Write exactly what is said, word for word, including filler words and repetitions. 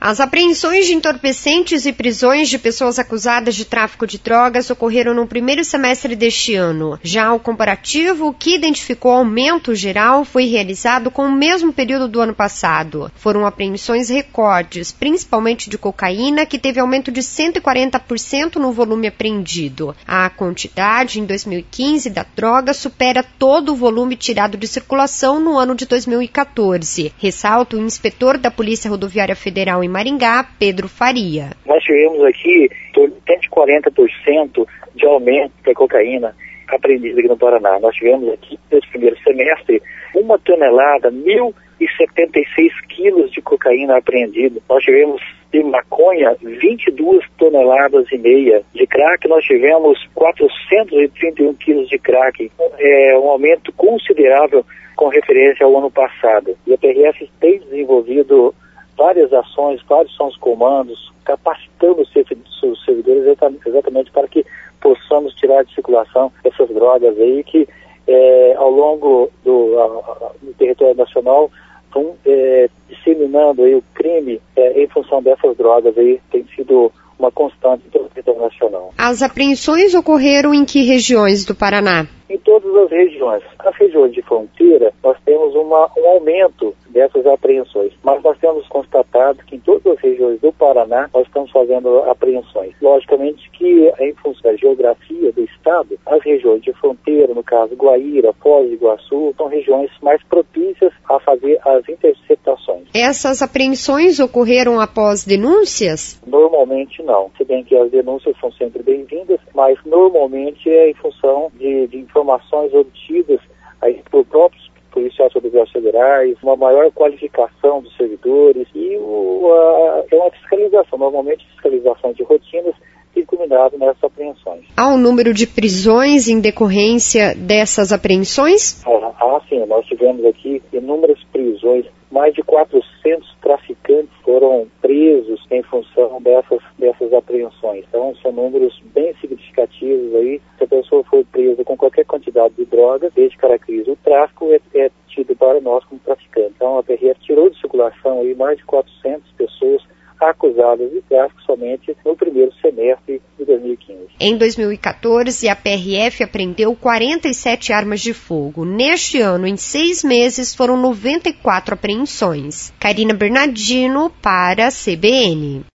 As apreensões de entorpecentes e prisões de pessoas acusadas de tráfico de drogas ocorreram no primeiro semestre deste ano. Já o comparativo, que identificou aumento geral, foi realizado com o mesmo período do ano passado. Foram apreensões recordes, principalmente de cocaína, que teve aumento de cento e quarenta por cento no volume apreendido. A quantidade, em dois mil e quinze, da droga supera todo o volume tirado de circulação no ano de dois mil e quatorze. Ressalta o inspetor da Polícia Rodoviária Federal em Maringá, Pedro Faria. Nós tivemos aqui cento e quarenta por cento de aumento da cocaína apreendida aqui no Paraná. Nós tivemos aqui, nesse primeiro semestre, uma tonelada, mil e setenta e seis quilos de cocaína apreendida. Nós tivemos de maconha, vinte e duas toneladas e meia. De crack, nós tivemos quatrocentos e trinta e um quilos de crack. É um aumento considerável com referência ao ano passado. E a P R F tem desenvolvido várias ações, vários são os comandos, capacitando os servidores exatamente para que possamos tirar de circulação essas drogas aí que é, ao longo do, a, do território nacional estão é, disseminando aí o crime é, em função dessas drogas aí, tem sido uma constante em todo o território nacional. As apreensões ocorreram em que regiões do Paraná? Em todas as regiões. As regiões de fronteira, nós temos uma, um aumento dessas apreensões, mas nós temos constatado que em todas as regiões do Paraná nós estamos fazendo apreensões. Logicamente que, em função da geografia do estado, as regiões de fronteira, no caso Guaíra, Foz do Iguaçu, são regiões mais propícias a fazer as interceptações. Essas apreensões ocorreram após denúncias? Normalmente não, se bem que as denúncias são sempre bem-vindas, mas normalmente é em função de, de informações obtidas aí por próprios policiais rodoviários federais, uma maior qualificação dos servidores e o, a, é uma fiscalização, normalmente fiscalização de rotinas tem culminado nessas apreensões. Há um número de prisões em decorrência dessas apreensões? Ah, ah, sim, nós tivemos aqui inúmeras prisões, mais de quatrocentos traficantes foram presos em função dessas, dessas apreensões. Então, são números bem significativos aí. Se a pessoa for presa com qualquer quantidade de drogas, desde que caracteriza o tráfico, é, é tido para nós como traficante. Então, a P R F tirou de circulação aí mais de quatrocentas pessoas acusadas de tráfico somente no primeiro semestre de dois mil e quinze. Em dois mil e quatorze, a P R F apreendeu quarenta e sete armas de fogo. Neste ano, em seis meses, foram noventa e quatro apreensões. Karina Bernardino para a C B N.